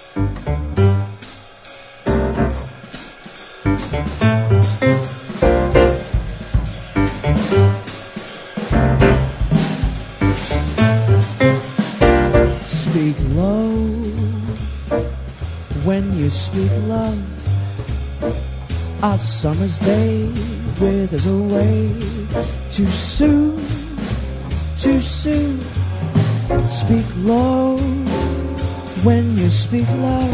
Speak low when you speak love. Our summer's day withers away too soon, too soon. Speak low when you speak love.